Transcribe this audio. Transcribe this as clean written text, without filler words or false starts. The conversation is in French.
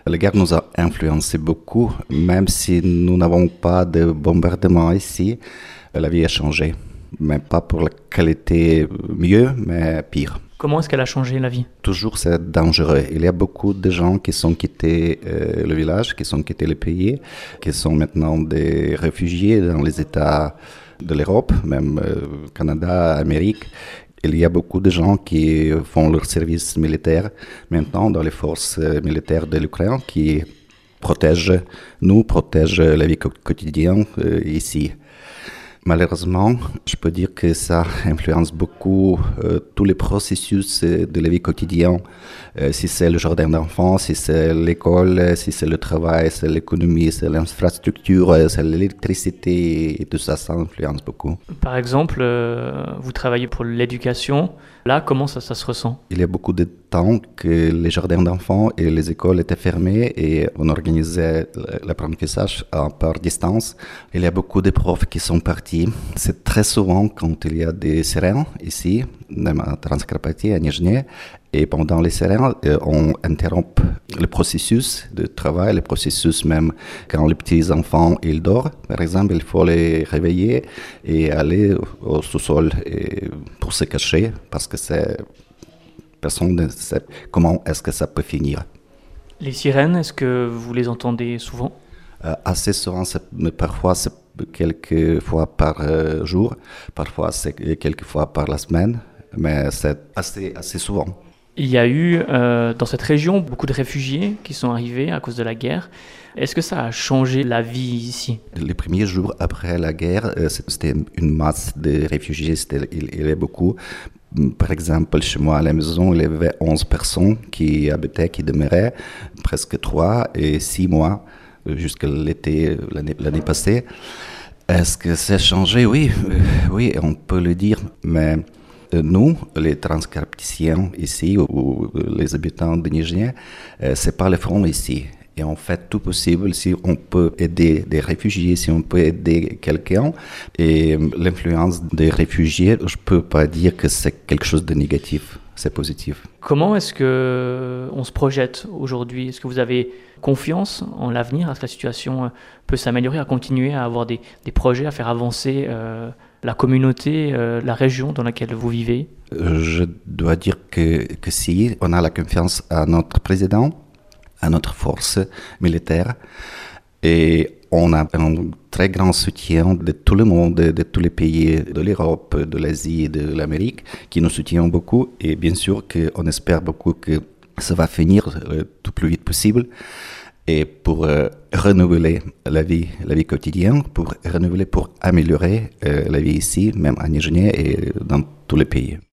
La guerre nous a influencé beaucoup, même si nous n'avons pas de bombardement ici, la vie a changé. Mais pas pour la qualité mieux, mais pire. Comment est-ce qu'elle a changé la vie? Toujours c'est dangereux. Il y a beaucoup de gens qui sont quittés le village, qui sont quittés le pays, qui sont maintenant des réfugiés dans les États de l'Europe, même Canada, Amérique. Il y a beaucoup de gens qui font leur service militaire maintenant dans les forces militaires de l'Ukraine qui protègent la vie quotidienne ici. Malheureusement, je peux dire que ça influence beaucoup tous les processus de la vie quotidienne. Si c'est le jardin d'enfants, si c'est l'école, si c'est le travail, c'est l'économie, c'est l'infrastructure, c'est l'électricité, et tout ça, ça influence beaucoup. Par exemple, vous travaillez pour l'éducation. Là, comment ça se ressent? Il y a beaucoup de temps que les jardins d'enfants et les écoles étaient fermés et on organisait l'apprentissage par distance. Il y a beaucoup de profs qui sont partis. C'est très souvent quand il y a des sirènes ici, même à Transcarpathie, à Nizhny. Et pendant les sirènes, on interrompt le processus de travail, le processus même quand les petits enfants ils dorment. Par exemple, il faut les réveiller et aller au sous-sol pour se cacher parce que personne ne sait comment est-ce que ça peut finir. Les sirènes, est-ce que vous les entendez souvent? Assez souvent, mais parfois c'est quelques fois par jour, parfois c'est quelques fois par la semaine, mais c'est assez souvent. Il y a eu dans cette région beaucoup de réfugiés qui sont arrivés à cause de la guerre. Est-ce que ça a changé la vie ici? Les premiers jours après la guerre, c'était une masse de réfugiés, il y avait beaucoup. Par exemple, chez moi à la maison, il y avait 11 personnes qui habitaient, qui demeuraient, presque 3 et 6 mois jusqu'à l'été, l'année passée. Est-ce que ça a changé? Oui, on peut le dire, mais nous, les transcarpathiens ici, ou les habitants de Nizhny, c'est pas le front ici. Et on fait tout possible si on peut aider des réfugiés, si on peut aider quelqu'un. Et l'influence des réfugiés, je peux pas dire que c'est quelque chose de négatif, c'est positif. Comment est-ce qu'on se projette aujourd'hui? Est-ce que vous avez confiance en l'avenir? Est-ce que la situation peut s'améliorer, à continuer à avoir des projets, à faire avancer la communauté, la région dans laquelle vous vivez? Je dois dire que si, on a la confiance à notre président, à notre force militaire, et on a un très grand soutien de tout le monde, de tous les pays de l'Europe, de l'Asie et de l'Amérique, qui nous soutiennent beaucoup, et bien sûr qu'on espère beaucoup que ça va finir tout plus vite possible, et pour renouveler la vie quotidienne, pour améliorer la vie ici, même à Nizhny et dans tous les pays.